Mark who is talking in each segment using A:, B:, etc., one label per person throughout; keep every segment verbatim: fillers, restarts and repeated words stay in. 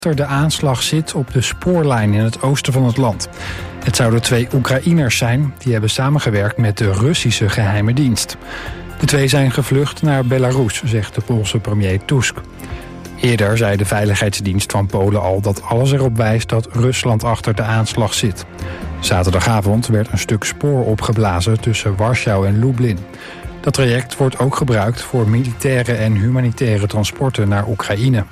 A: de aanslag zit op de spoorlijn in het oosten van het land. Het zouden twee Oekraïners zijn die hebben samengewerkt met de Russische geheime dienst. De twee zijn gevlucht naar Belarus, zegt de Poolse premier Tusk. Eerder zei de veiligheidsdienst van Polen al dat alles erop wijst dat Rusland achter de aanslag zit. Zaterdagavond werd een stuk spoor opgeblazen tussen Warschau en Lublin. Dat traject wordt ook gebruikt voor militaire en humanitaire transporten naar Oekraïne.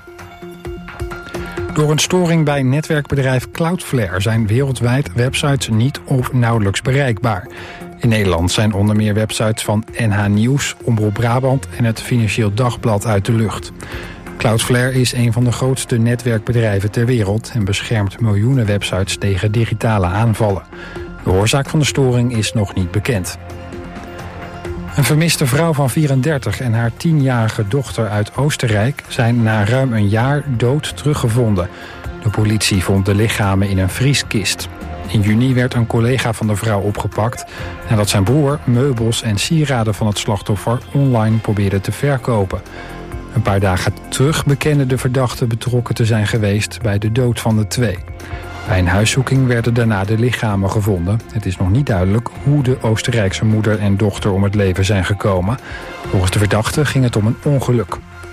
A: Door een storing bij netwerkbedrijf Cloudflare zijn wereldwijd websites niet of nauwelijks bereikbaar. In Nederland zijn onder meer websites van N H Nieuws, Omroep Brabant en het Financieel Dagblad uit de lucht. Cloudflare is een van de grootste netwerkbedrijven ter wereld en beschermt miljoenen websites tegen digitale aanvallen. De oorzaak van de storing is nog niet bekend. Een vermiste vrouw van vierendertig en haar tienjarige dochter uit Oostenrijk zijn na ruim een jaar dood teruggevonden. De politie vond de lichamen in een vrieskist. In juni werd een collega van de vrouw opgepakt nadat zijn broer meubels en sieraden van het slachtoffer online probeerde te verkopen. Een paar dagen terug bekende de verdachte betrokken te zijn geweest bij de dood van de twee. Bij een huiszoeking werden daarna de lichamen gevonden. Het is nog niet duidelijk hoe de Oostenrijkse moeder en dochter om het leven zijn gekomen. Volgens de verdachte ging het om een ongeluk.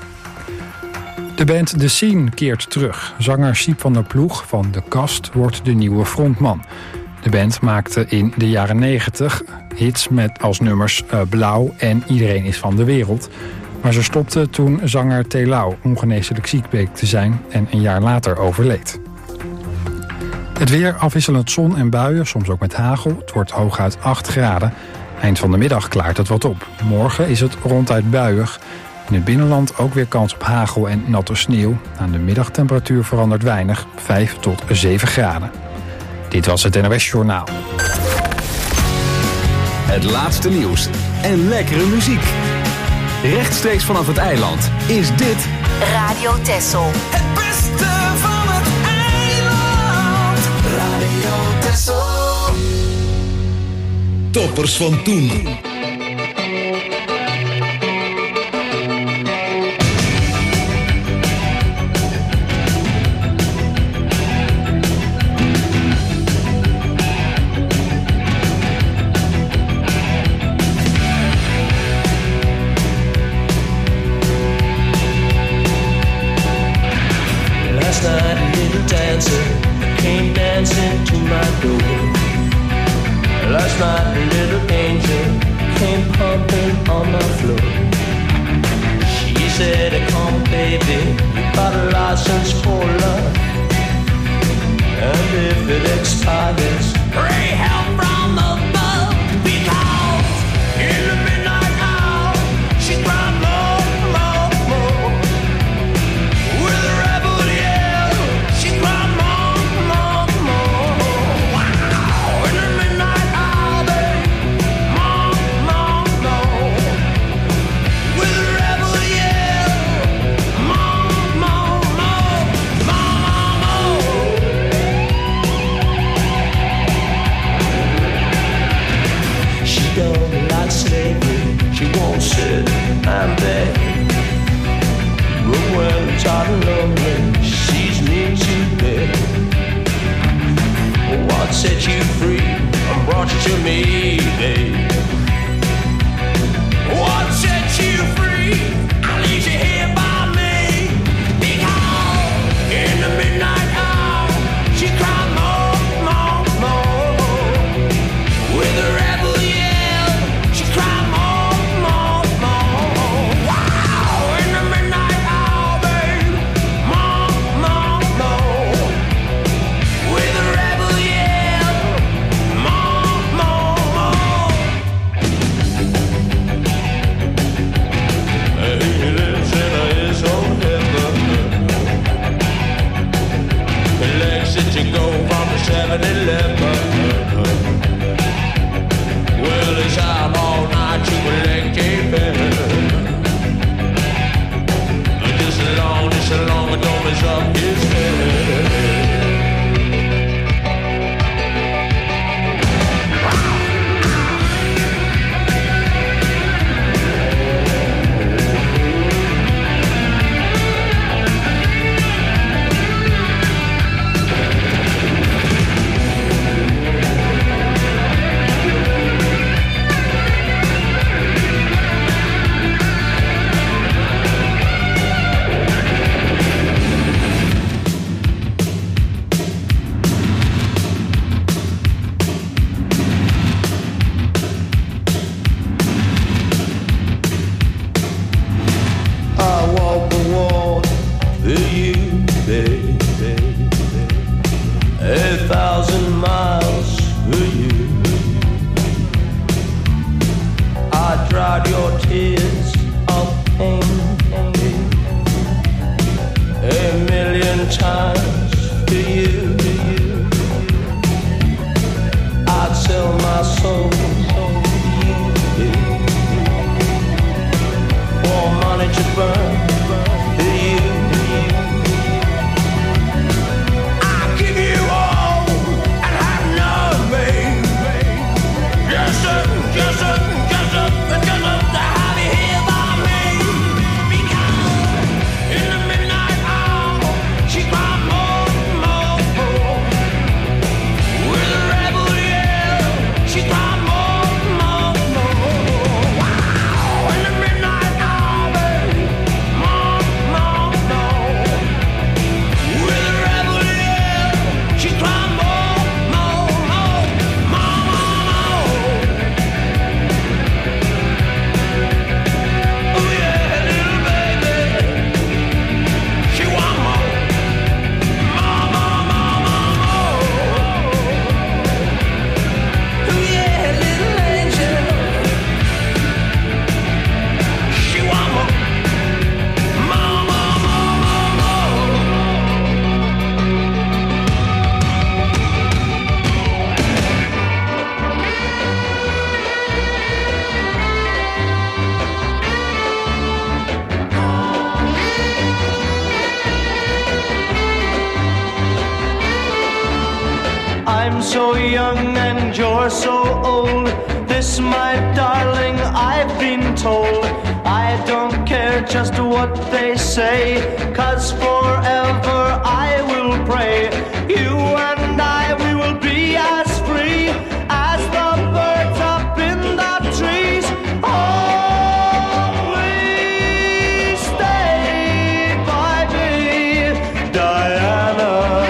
A: De band The Scene keert terug. Zanger Siep van der Ploeg van De Kast wordt de nieuwe frontman. De band maakte in de jaren negentig hits met als nummers uh, Blauw en Iedereen is van de wereld. Maar ze stopte toen zanger Telau ongeneeslijk ziek bleek te zijn en een jaar later overleed. Het weer, afwisselend zon en buien, soms ook met hagel. Het wordt hooguit acht graden. Eind van de middag klaart het wat op. Morgen is het ronduit buiig. In het binnenland ook weer kans op hagel en natte sneeuw. Aan de middagtemperatuur verandert weinig, vijf tot zeven graden. Dit was het N O S Journaal.
B: Het laatste nieuws en lekkere muziek. Rechtstreeks vanaf het eiland is dit
C: Radio Texel.
D: Het beste van het eiland. Radio Texel.
E: Toppers van toen.
F: Came dancing to my door. Last night a little angel came pumping on my floor. She said, come baby, you got a license for love. And if it expires, pray help from above. Because in the midnight hour, she cried more, more, more. With a rebel yell, she cried more. I'm there. But when I'm tired and lonely, she sees me to bed. What set you free and brought you to me, babe? What set you free? I leave you here by me. Because in the midnight hour, she cried more, more, more. With a rebel yell, she cried more. seven eleven. Well, it's out all night to collect camping. Just as long, just as long as don't mess up his head. thousand miles for you. I dried your tears of pain a million times for you. I'd sell my soul for money to burn for you. I'll give you all and have nothing. Yes sir, yes sir, yes sir, yes sir, to have you here by me. Because in the midnight hour she cried more, more, more. With a rebel yell she cried more, more, more. Wow, in the midnight hour, more, more, more. With a rebel yell she cried more, more, more, more, more. Oh yeah, little baby, she want more, more, more, more, more, more. Oh yeah, little angel, she want more, more, more, more, more, more. I'm so young and you're so old. This, my darling, I've been told. I don't care just what they say, 'cause forever I will pray. You and I, we will be as free as the birds up in the trees. Oh, please stay by me, Diana.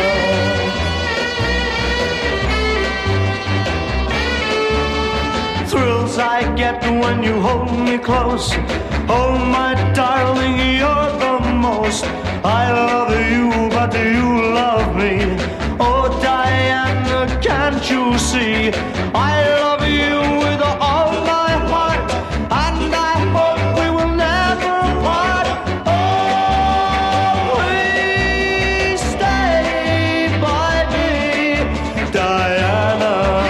F: Thrills I get when you hold me close. Oh, my darling, you're the most. I love you, but you love me. Oh, Diana, can't you see? I love you with all my heart, and I hope we will never part. Oh, please stay by me, Diana.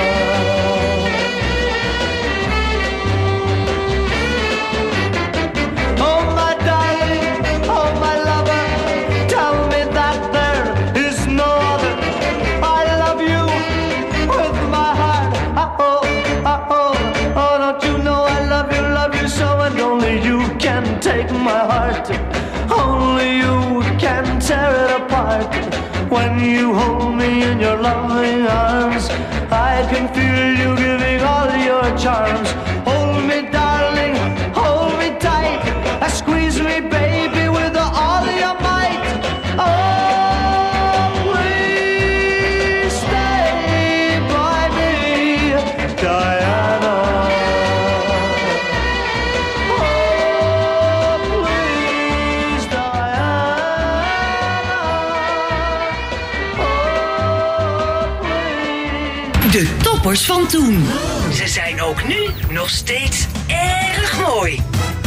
F: Oh, my darling, oh, my lover, tell me that there is no other. I love you with my heart. Oh, oh, oh, oh, don't you know I love you, love you so, and only you can take my heart. Only you can tear it apart. When you hold me in your loving arms, I can feel you giving all your charms. Hold me, darling, hold me tight. Squeeze me, baby, with all your might. Oh, please stay by me, Diana. Oh, please, Diana. Oh, please.
C: De toppers van toen. Ze zijn ook nu nog steeds erg mooi.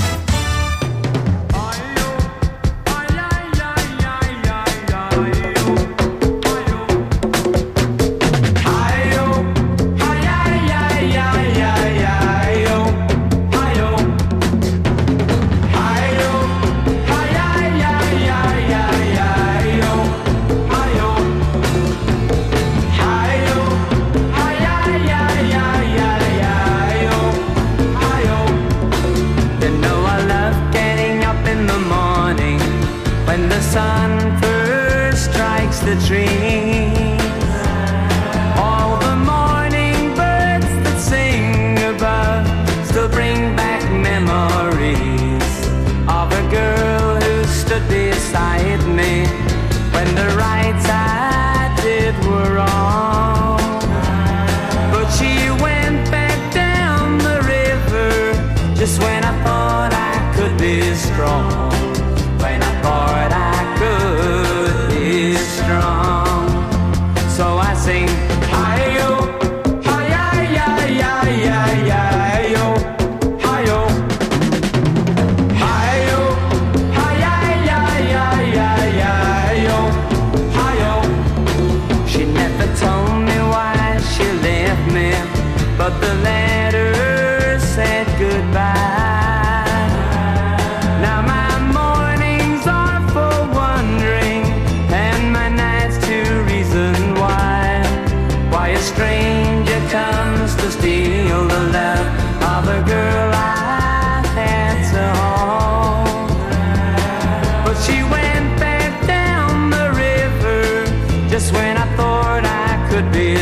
E: The trees, all the morning birds that sing above still bring back memories of a girl who stood beside me when the rights I did were wrong. But she went back down the river just when I thought I could be strong, when I thought I could be strong.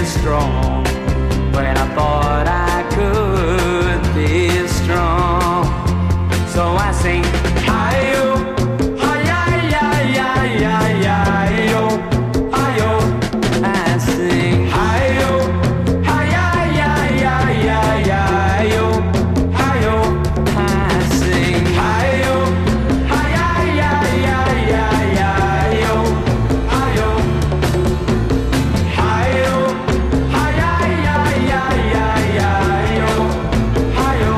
E: strong when I thought I could be strong. So I sing, hi-yo, hi-yi-yi-yi-yi-yi-yo, hi-yo. I sing, hi-yo, hi-yi-yi-yi-yi-yi-yo, hi-yo. I sing, hi-yo, hi-yi-yi-yi-yi-yi-yo, hi-yo. Hi-yo, hi-yi-yi-yi-yi-yi-yo, hi-yo.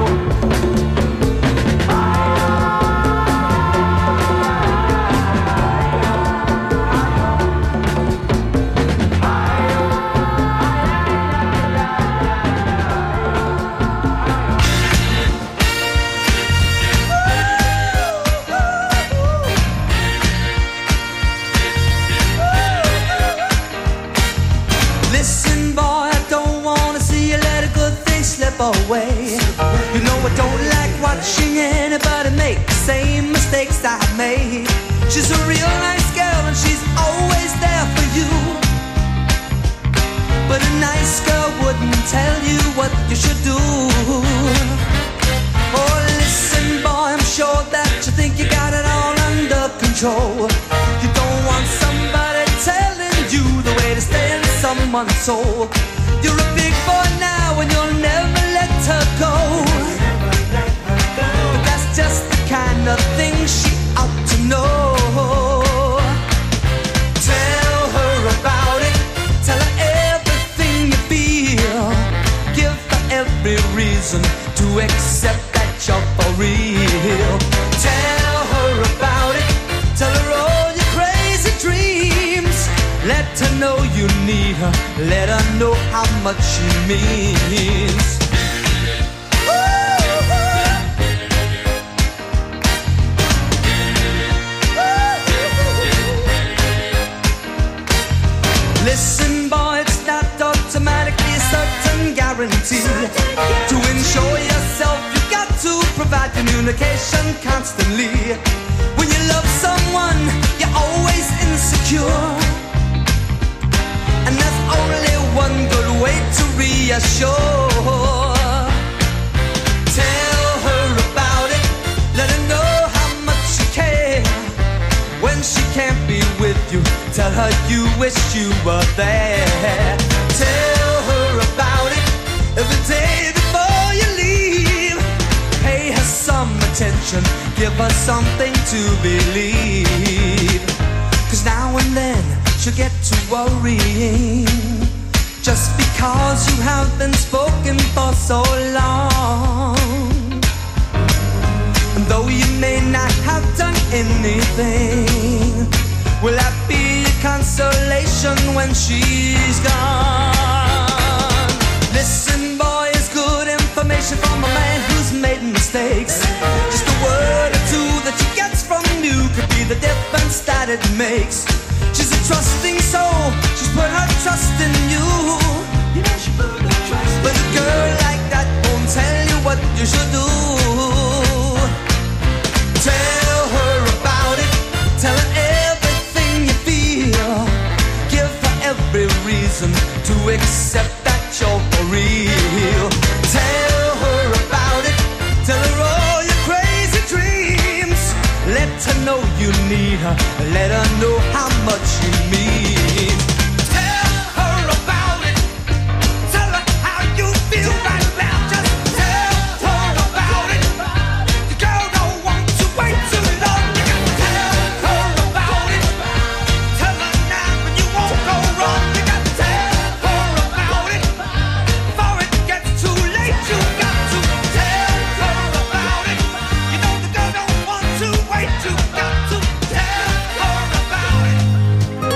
G: Listen, boy, I don't wanna see you let a good thing slip away. You know I don't like watching anybody make the same mistakes I made. She's a real nice girl and she's always there for you. But a nice girl wouldn't tell you what you should do. Oh, listen, boy, I'm sure that you think you got it all under control. You don't want somebody telling you the way to stay in someone's soul. You're a big boy now and you'll never let her go. But that's just the kind of thing she ought to know. Tell her about it. Tell her everything you feel. Give her every reason to accept that you're for real. Tell her about it. Tell her all your crazy dreams. Let her know you need her. Let her know how much she means. Listen, boy, it's not automatically a certain guarantee. To ensure yourself, you got to provide communication constantly. When you love someone, you're always insecure. And there's only one good way to reassure. Tell her about it. Let her know how much you care. When she can't be with you, tell her you wish you were there. Tell her about it every day before you leave. Pay her some attention. Give her something to believe. 'Cause now and then she'll get to worrying, just because you have been spoken for so long. And though you may not have done anything, will that be a consolation when she's gone? Listen, boy, it's good information from a man who's made mistakes. Just a word or two that she gets from you could be the difference that it makes. She's a trusting soul, she's put her trust in you. You know she put her trust in But a girl like that won't tell you what you should do. Tell her about it, tell her everything you feel. Give her every reason to accept that you're for real. Tell her about it, tell her all your crazy dreams. Let her know you need her, let her know how much you mean. Tell her about it, tell her how you feel right now. Just tell her about it. The girl don't want to wait too long. You got to tell her about it. Tell her now and you won't go wrong. You got to tell her about it before it gets too late. You got to tell her about it. You know the girl don't want to wait. You got to tell her about it.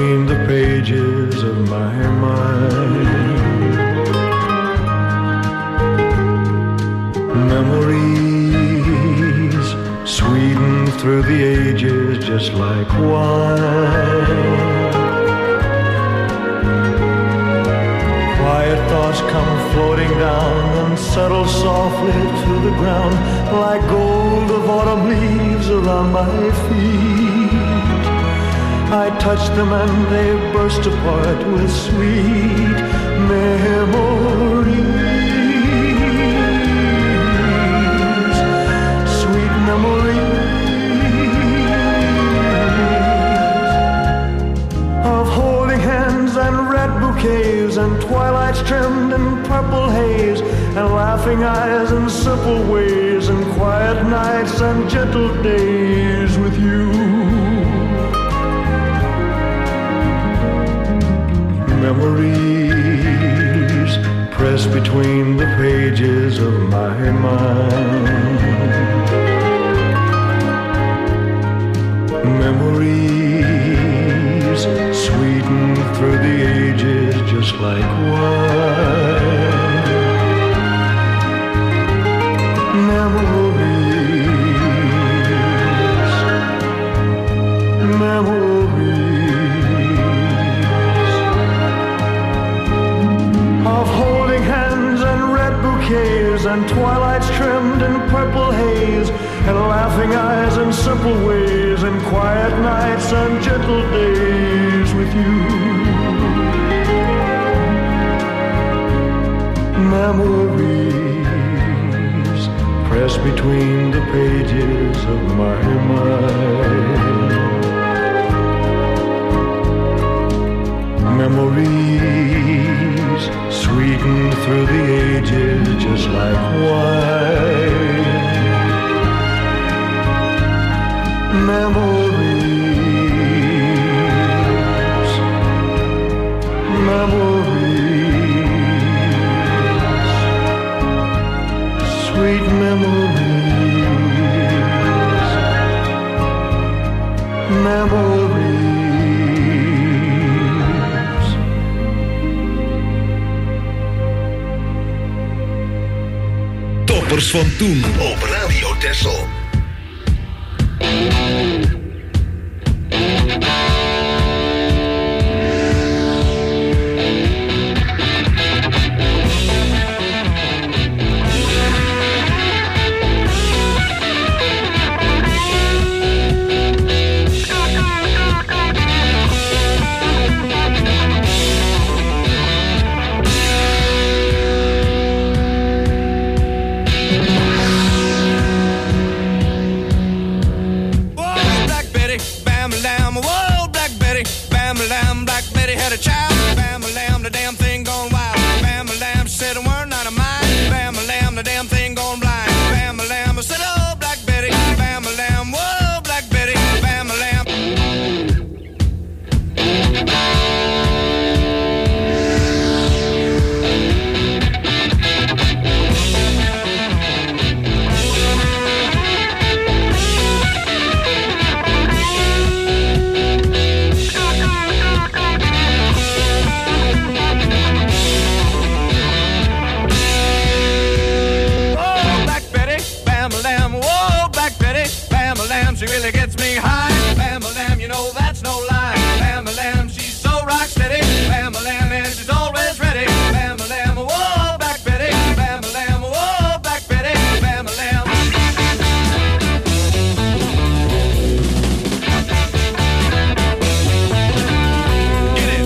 H: between the pages of my mind. Memories sweeten through the ages just like wine. Quiet thoughts come floating down and settle softly to the ground like gold of autumn leaves around my feet. I touch them and they burst apart with sweet memories. Sweet memories of holding hands and red bouquets and twilights trimmed in purple haze and laughing eyes and simple ways and quiet nights and gentle days with you. Memories pressed between the pages of my mind. Memories sweeten through the ages just like wine. Memories, memories of holding hands and red bouquets and twilights trimmed in purple haze and laughing eyes and simple ways and quiet nights and gentle days with you. Memories pressed between the pages of my mind. Memories sweeten through the ages just like wine. Memories, memories, sweet memories, memories.
I: Toppers van toen op Radio Texel.
J: She really gets me high. Bam-a-lam, you know that's no lie. Bam-a-lam, she's so rock steady. Bam-a-lam, and she's always ready. Bam-a-lam, whoa, Black Betty. Bam-a-lam, whoa, Black Betty. Bam-a-lam. Get it.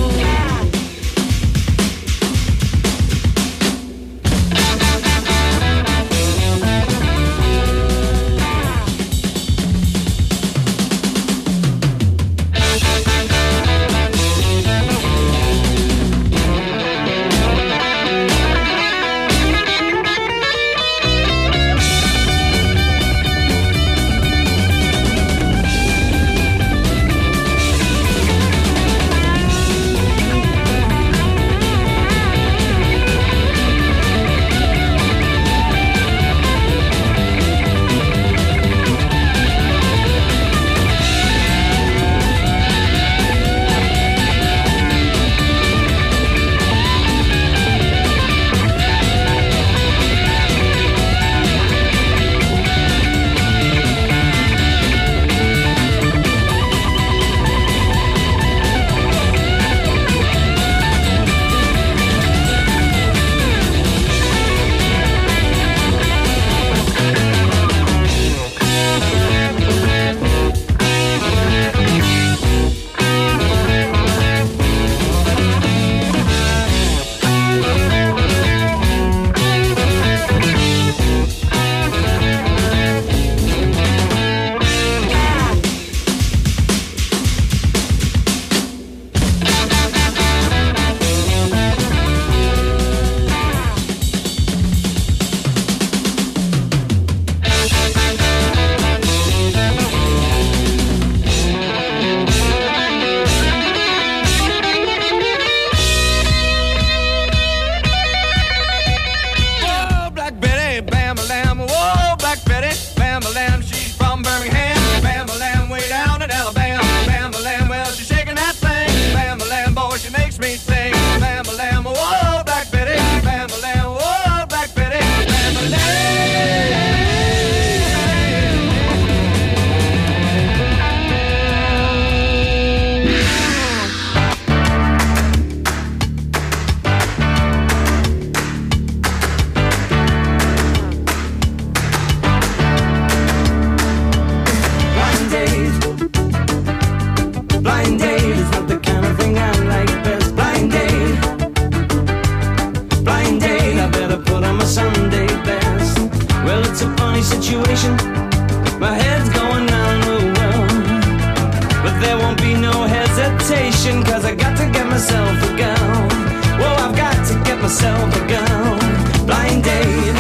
G: got to get myself a girl. Whoa, I've got to get myself a girl. Blind date,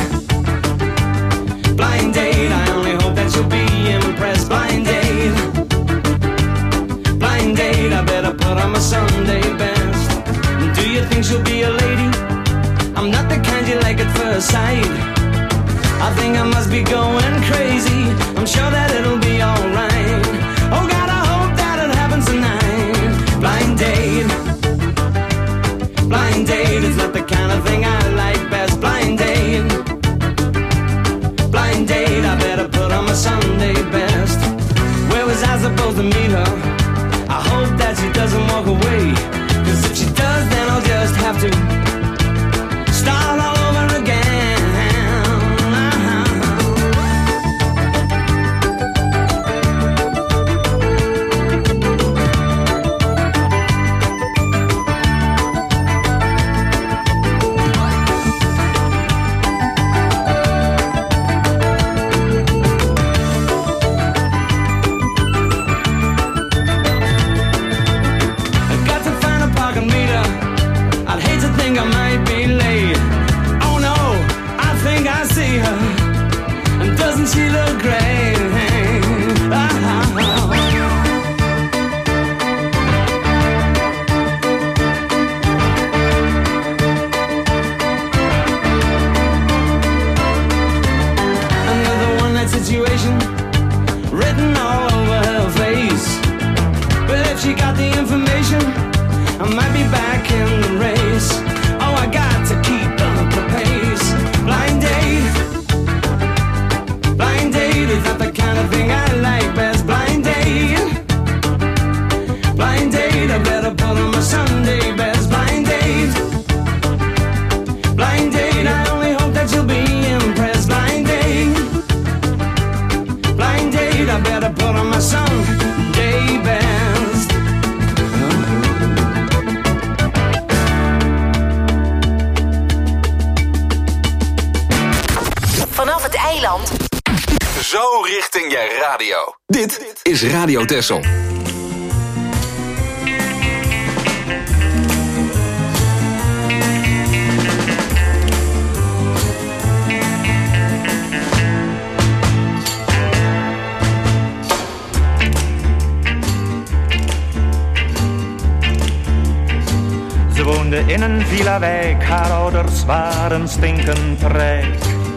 G: blind date. I only hope that you'll be impressed. Blind date, blind date. I better put on my Sunday best. Do you think she'll be a lady? I'm not the kind you like at first sight. I think I must be going crazy. I'm sure that it'll be alright. Oh God, I hope that it happens tonight. Blind date, blind date. It's not the kind of thing I like best. Blind date, blind date. I better put on my Sunday best. Where was I supposed to meet her? I hope that she doesn't walk away. Cause if she does, then I'll just have to start all over again. I might be late. Oh no, I think I see her. And doesn't she look great? Ah, another one night situation written all over her face. But if she got the information, I might be back in the race. I got to keep up the pace. Blind date, blind date. Is not the kind of thing I like best. Blind date, blind date. I better put on my Sunday best. Blind date, blind date. I only hope that you'll be impressed. Blind date, blind date. I better put on my Sunday best.
C: Vanaf het eiland.
B: Zo richting je radio. Dit is Radio Texel.
K: Ze woonde in een villa-wijk, haar ouders waren stinkend rijk.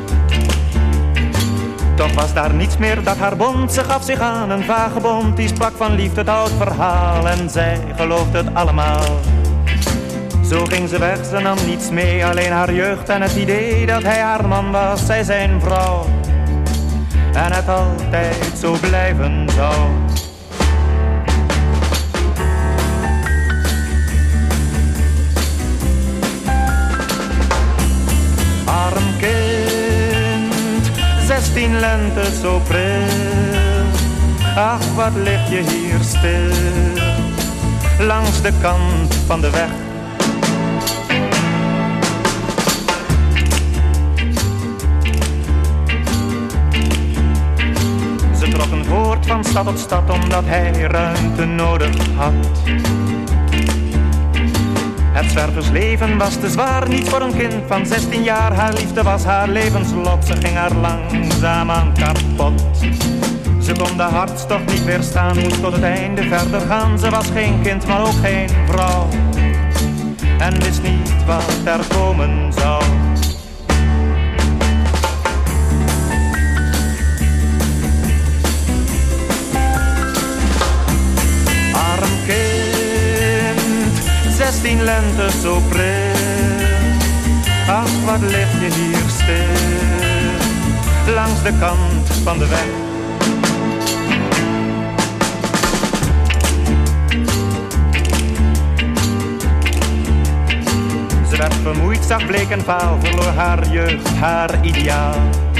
K: Toch was daar niets meer dat haar bond. Ze gaf zich aan een vagebond, die sprak van liefde, het oud verhaal. En zij geloofde het allemaal. Zo ging ze weg, ze nam niets mee, alleen haar jeugd en het idee dat hij haar man was, zij zijn vrouw. En het altijd zo blijven zou. Arm kind, zestien lente zo pril. Ach, wat lig je hier stil, langs de kant van de weg. Ze trokken voort van stad tot stad, omdat hij ruimte nodig had. Het zwerversleven was te zwaar, niet voor een kind van zestien jaar. Haar liefde was haar levenslot, ze ging haar langzaamaan kapot. Ze kon de hartstocht niet weerstaan, moest tot het einde verder gaan. Ze was geen kind, maar ook geen vrouw, en wist niet wat er komen zou. Arm kind, zestien lente zo pril. Ach, wat lig je hier stil, langs de kant van de weg. Ze werd vermoeid, zag bleek en vaal, verloor haar jeugd, haar ideaal.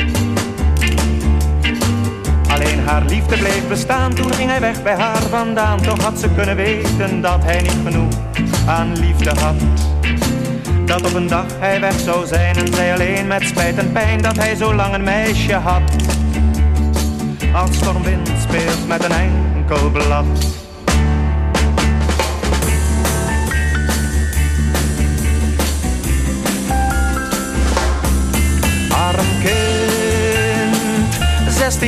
K: Alleen haar liefde bleef bestaan, toen ging hij weg bij haar vandaan. Toch had ze kunnen weten dat hij niet genoeg aan liefde had. Dat op een dag hij weg zou zijn en zij alleen met spijt en pijn dat hij zo lang een meisje had. Als stormwind speelt met een enkel blad.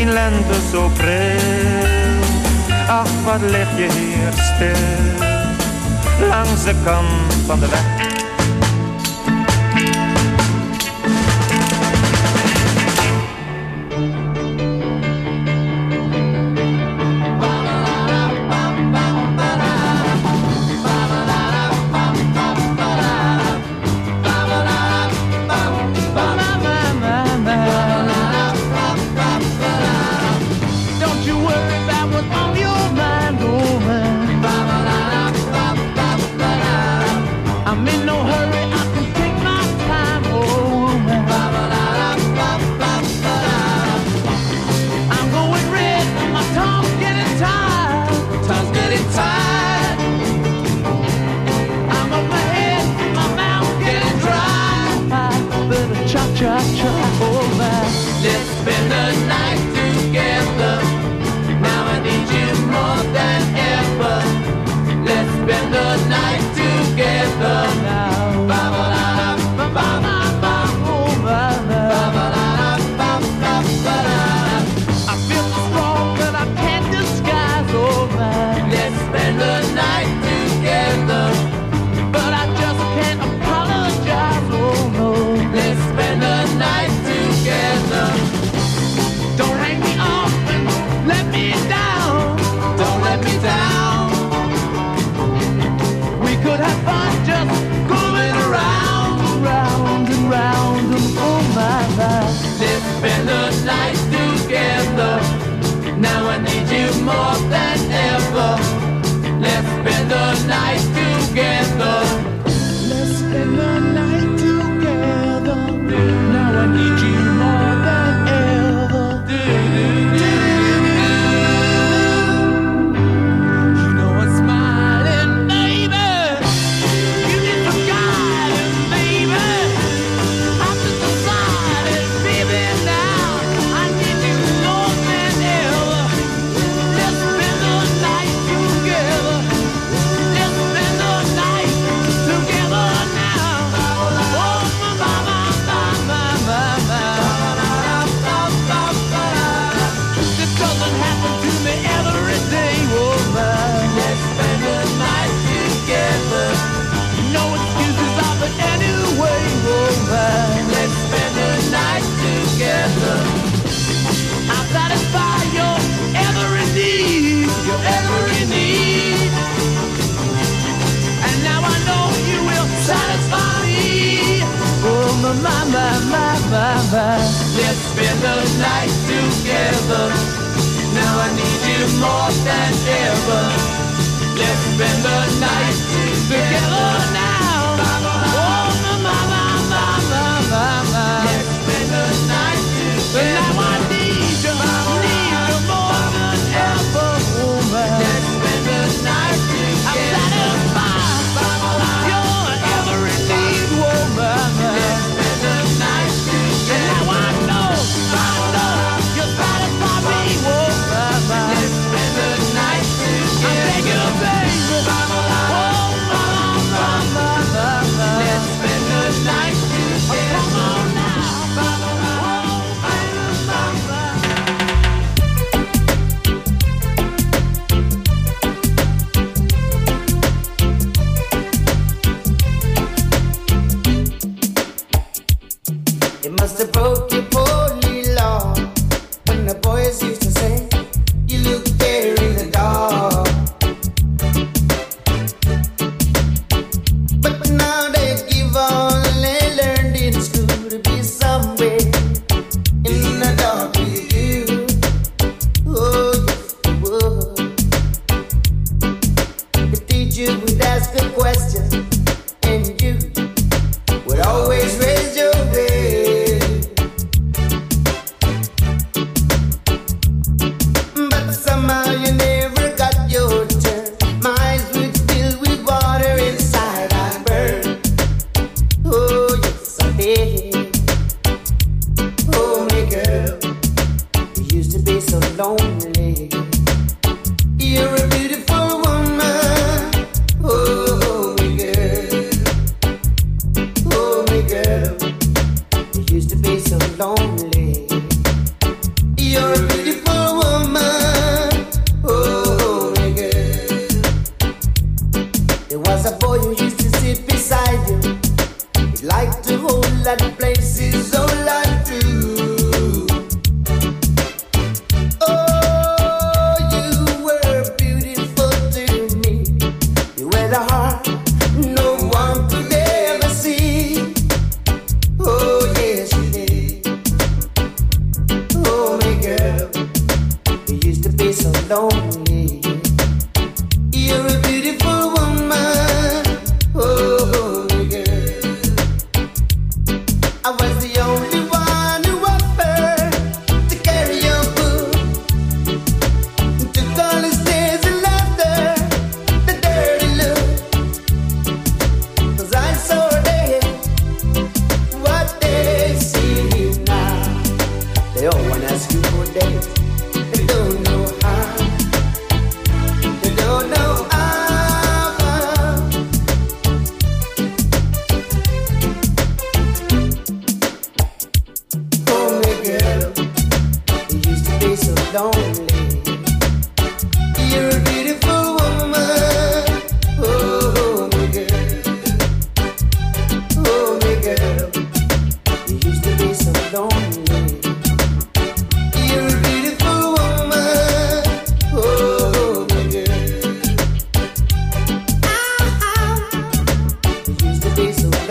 K: zien lente zo pril. Ach, wat lig je hier stil, langs de kant van de weg.
L: Baby, oh,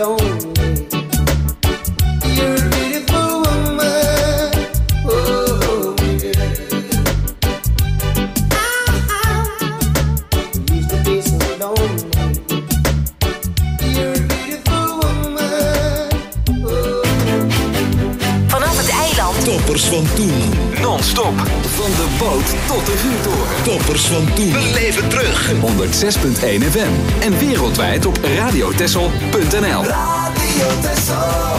L: lonely. You're a beautiful woman. Oh, yeah. You used to be so lonely. You're a beautiful woman. Oh.
C: Vanaf het eiland.
I: Toppers van toen.
B: Non-stop. Van de boot tot de vuurtoren.
I: Toppers van toen.
B: Beleef het terug. honderd zes komma één F M. En wereldwijd op radiotessel punt n l.
D: Radio Tessel.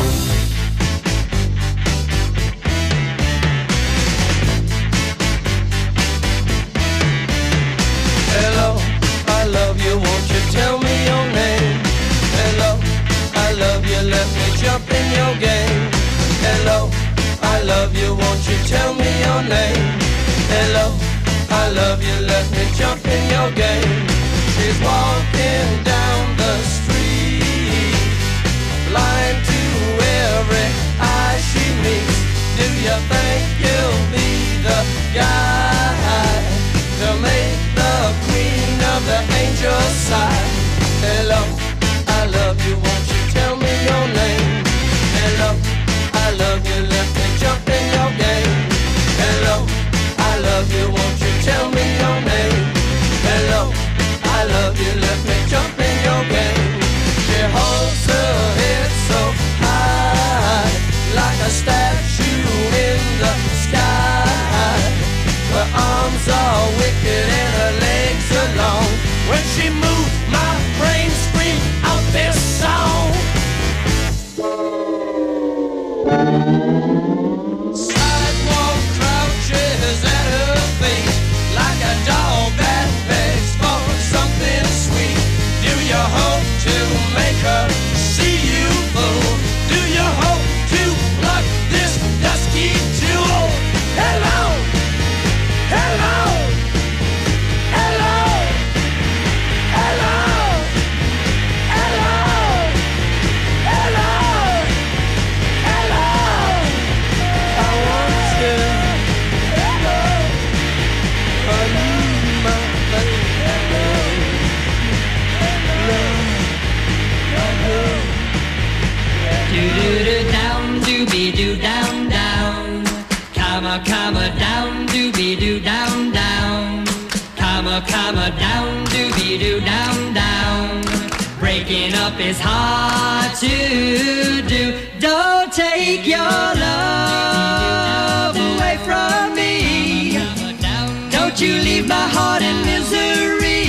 F: Hello, I love you, won't you tell me your name? Hello, I love you, let me jump in your game. Hello, I love you, won't you tell me your name? Hello, I love you, let me jump in your game. She's walking down the street, blind to every eye she meets. Do you think you'll be the guy to make the queen of the angels sigh? Hello, I love you, won't you tell me your name? Hello, I love you, let me jump in your game. Hello, I love you, won't you tell me your name? Hello, I love you, let me jump in your game. She holds her head so high, like a statue in the sky. Her arms are wicked and her legs are long. When she moves, my brain screams out this song. Sidewalk crouches at her feet, like a dog that begs for something sweet. Do you hope to make her see you, fool? Do you hope to pluck this dusky jewel? Hello, hello, hello, hello, hello, hello, hello. I want you, hello, I need my baby.
E: Do do do down, do be do down down, comma comma down, do be do down down, comma comma down, do be do down down. Breaking up is hard to do. Don't take your love away from me. Don't you leave my heart in misery.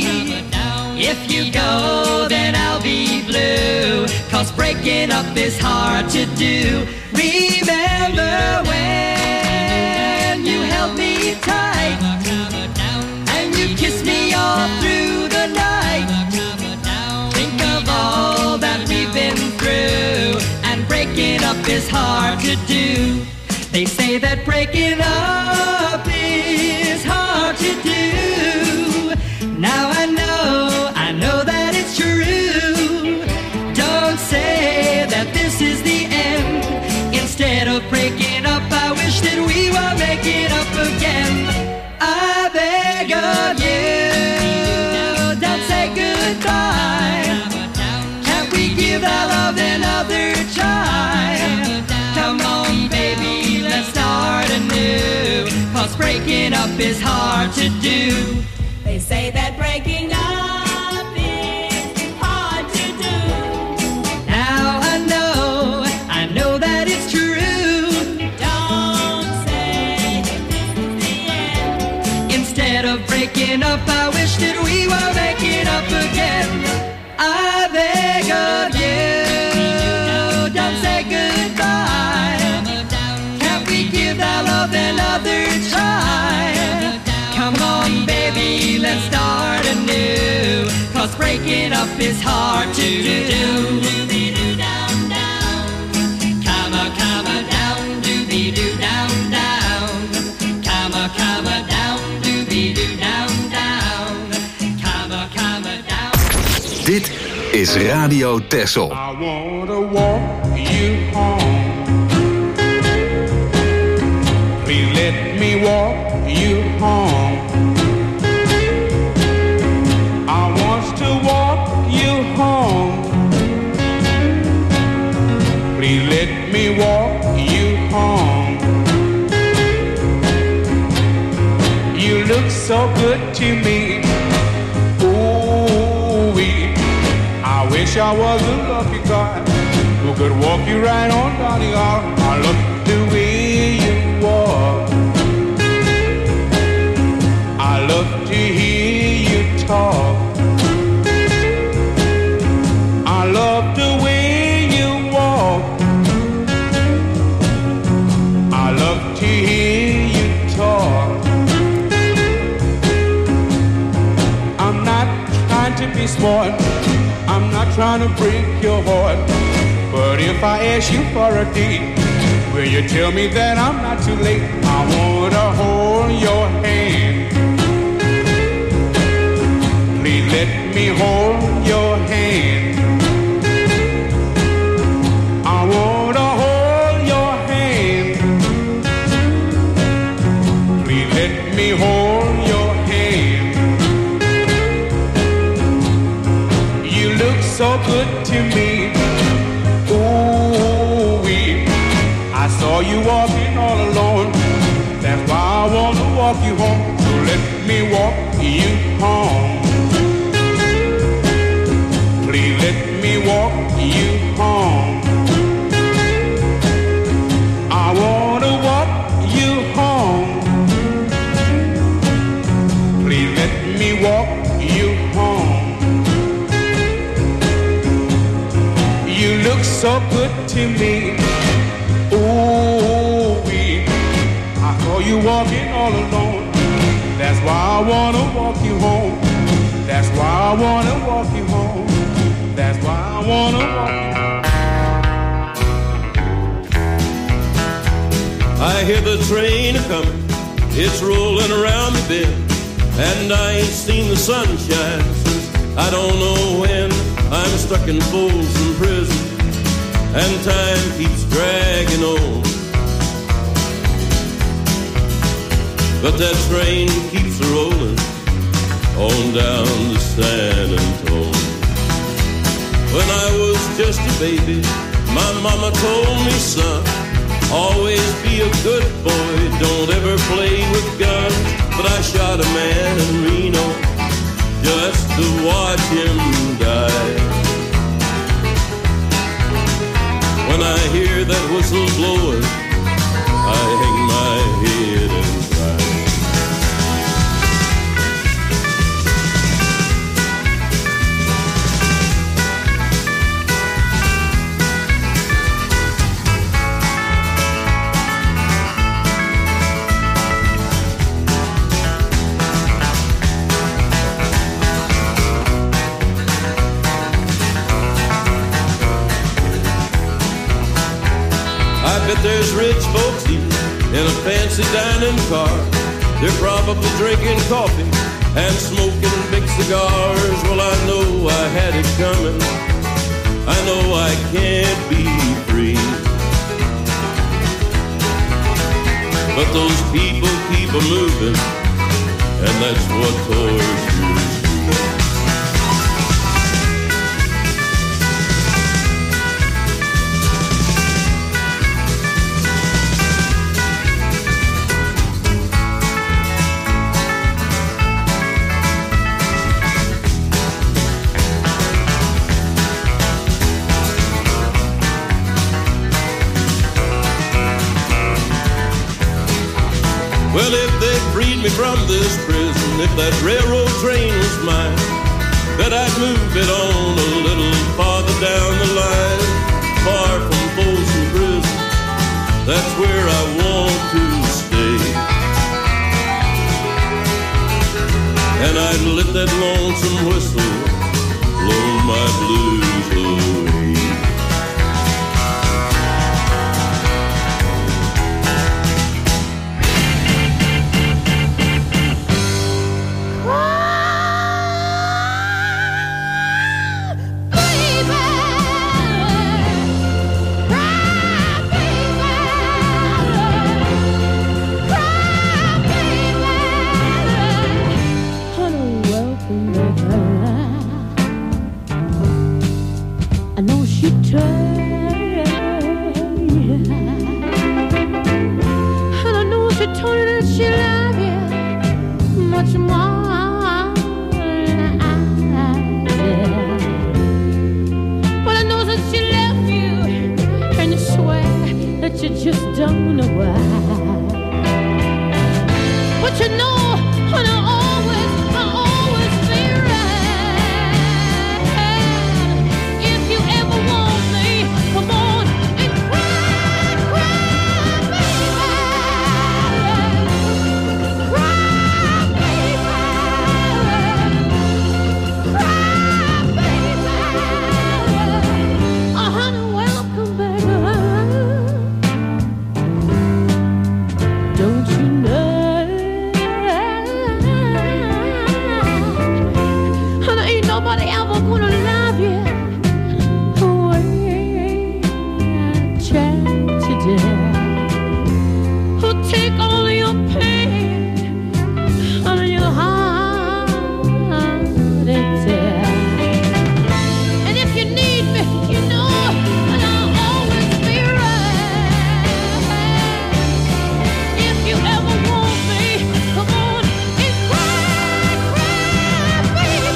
E: If you go, then I'll be blue. Cause breaking up is hard to do. Remember when you held me tight and you kissed me all through the night. Think of all that we've been through, and breaking up is hard to do. They say that breaking up is hard to do. Now I know, I know that it's true. Don't say that this is the end. Instead of breaking up, I wish that we were making up again. I beg of you, don't say goodbye. Can't we give our love another try? Come on, baby, let's start anew. Cause breaking up is hard to do.
M: They say that breaking up is hard to do.
E: Now I know, I know that it's true.
M: Don't say that this is the end.
E: Instead of breaking up, I wish that we were making up again. I beg of you, don't say goodbye. Can't we give our love another try? Come on, baby, let's start anew. Cause breaking up is hard to do. Comma, comma, down, doobie doo down, down. Comma, comma, down, doobie doo down, down. Comma, comma, down.
B: Dit is Radio Tessel.
N: I wanna walk you home. Please let me walk you home. I want to walk you home Please let me walk you home. You look so good to me. Ooh-wee. I wish I was a lucky guy who could walk you right on down the aisle. I love the way you walk. I love to hear you talk. I love the way you walk. I love to hear you talk. I'm not trying to be smart. I'm not trying to break your heart. But if I ask you for a date, will you tell me that I'm not too late? I want to hold your hand. Please let me hold your hand. I want to hold your hand. Please let me hold your hand. You look so good to me. Ooh-wee. I saw you walking all alone. That's why I want to walk you home. So let me walk you home. Please let me walk you home. I want to walk you home. Please let me walk you home. You look so good to me. Ooh-wee. I saw you walking all alone. That's why I want to walk you home. That's why I want to walk you home. That's why I want to walk you home.
O: I hear the train a-comin', it's rolling around the bend, and I ain't seen the sunshine since I don't know when. I'm stuck in Folsom Prison, and time keeps dragging on. But that train keeps rolling on down to San Antonio. When I was just a baby, my mama told me, son, always be a good boy, don't ever play with guns. But I shot a man in Reno just to watch him die. When I hear that whistle blowing, I hang my head and cry. But there's rich folks eating in a fancy dining car. They're probably drinking coffee and smoking big cigars. Well, I know I had it coming. I know I can't be free. But those people keep a moving, and that's what tortures me. Well, if they freed me from this prison, if that railroad train was mine, that I'd move it on a little farther down the line, far from Folsom Prison. That's where I want to stay. And I'd let that lonesome whistle blow my blues away.
P: I know she tried much more. But I know that she left you, and you swear that you just don't know why. But you know, and I always, I always be right. If you ever want me, come on and cry, cry, baby. Cry, baby. Cry, baby. Oh, honey, welcome, baby. Don't you know? Nobody ever gonna love you the way I tried today. Who'll take all your pain out of your heart and tear. And if you need me, you know that I'll always be right. If you ever want me, come on and cry, cry, baby.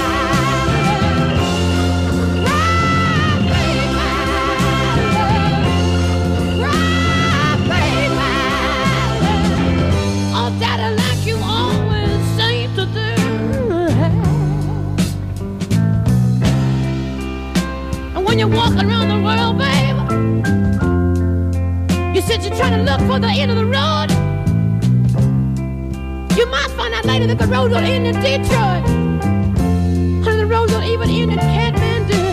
P: When you're walking around the world, babe, you said you're trying to look for the end of the road. You might find out later that the road don't end in Detroit, or the road don't even end in Kathmandu.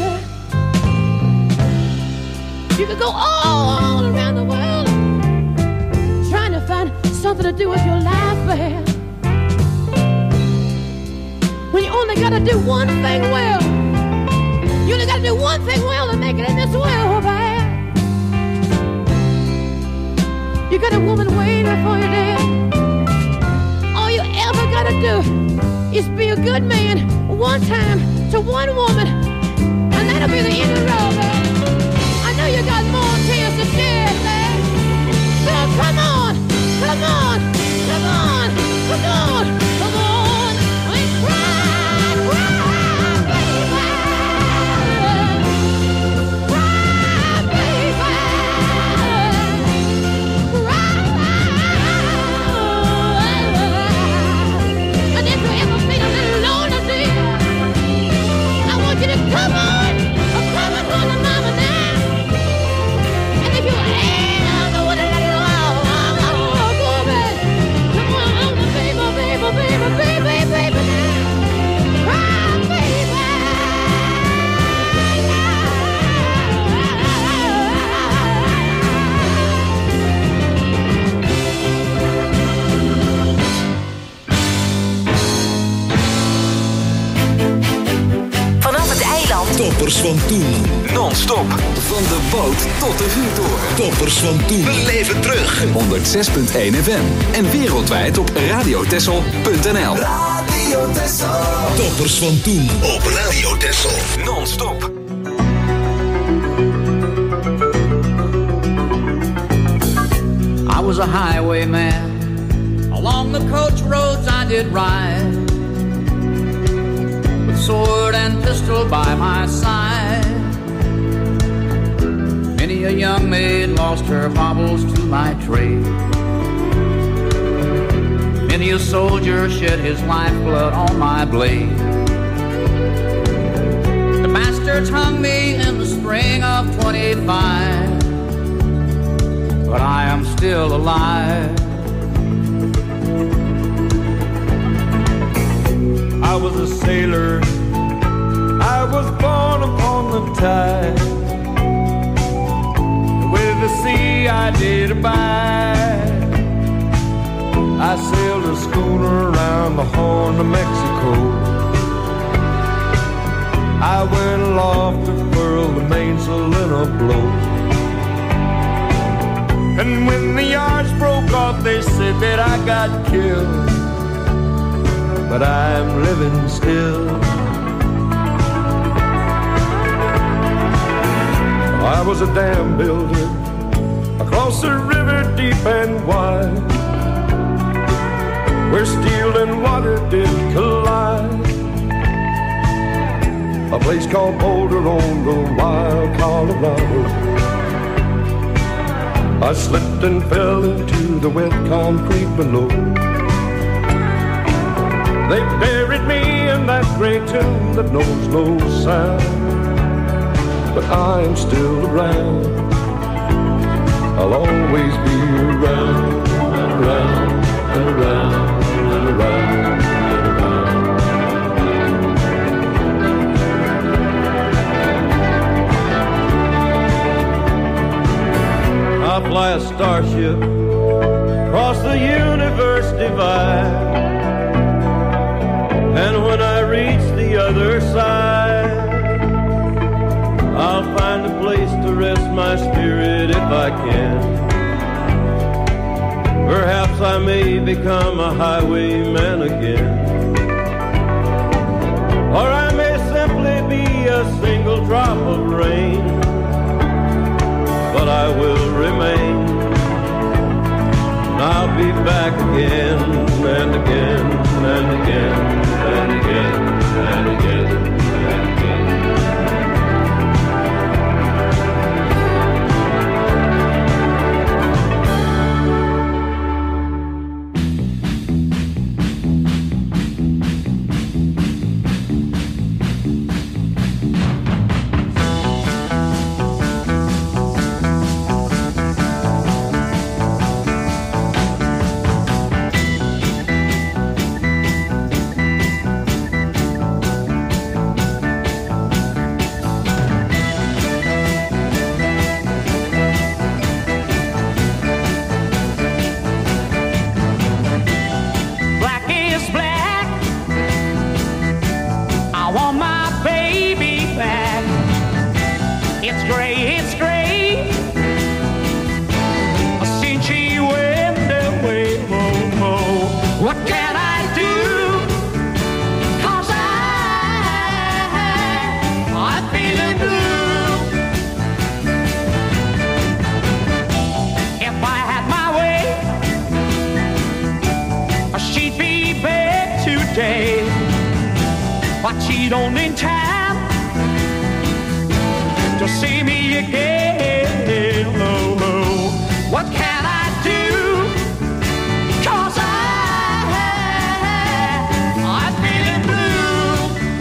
P: You could go all, all around the world trying to find something to do with your life, babe. When you only gotta do one thing well. You only gotta do one thing well to make it in this world, babe. You got a woman waiting for you there. All you ever gotta do is be a good man one time to one woman, and that'll be the end of the road, babe. I know you got more tears to shed, babe. So come on, come on, come on, come on, come on, and cry, cry, baby. Come on, oh, come on, come on, mama now. And if you ever wanna let it all, oh, oh, oh, go back. Come on, oh, baby, baby, baby, baby, baby now. Cry, baby.
C: Vanaf het eiland.
I: Toppers van toen.
B: Non-stop. Van de boot tot de vuurtoren.
I: Toppers van toen. We leven terug.
B: honderd zes komma één F M. En wereldwijd op radio texel punt n l.
D: Radio Texel.
I: Toppers van toen. Op Radio Texel.
B: Non-stop.
Q: I was a highwayman. Along the coach roads I did ride, with sword and pistol by my side. Many a young maid lost her baubles to my trade. Many a soldier shed his lifeblood on my blade. The bastards hung me in the spring of twenty-five, but I am still alive.
H: I was a sailor, I was born upon the tide. With the sea I did abide. I sailed a schooner around the Horn of Mexico. I went aloft to furl the mainsail in a blow. And when the yards broke off, they said that I got killed. But I'm living still. I was a dam builder across a river deep and wide.
R: where steel and water did collide. A place called Boulder on the wild Colorado. I slipped and fell into the wet concrete below. They buried me in that gray tomb that knows no sound. But I am still around. I'll always be around and around and around and around and around.
O: I fly a starship across the universe divide, and when I reach the other side, I'll find a place to rest my spirit if I can. Perhaps I may become a highwayman again, or I may simply be a single drop of rain, but I will remain. And I'll be back again and again and again and again and again and again.
E: But she don't need time to see me again. Oh, oh. What can I do? 'Cause I, I'm feeling blue.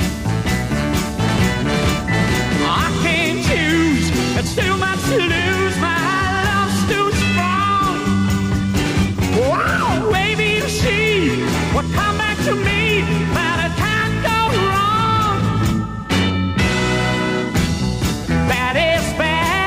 E: I can't choose, it's too much to lose. My love's too strong. Wow, maybe she would come back to me. But it can't go wrong. That is bad.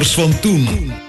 I: Toppers van toen.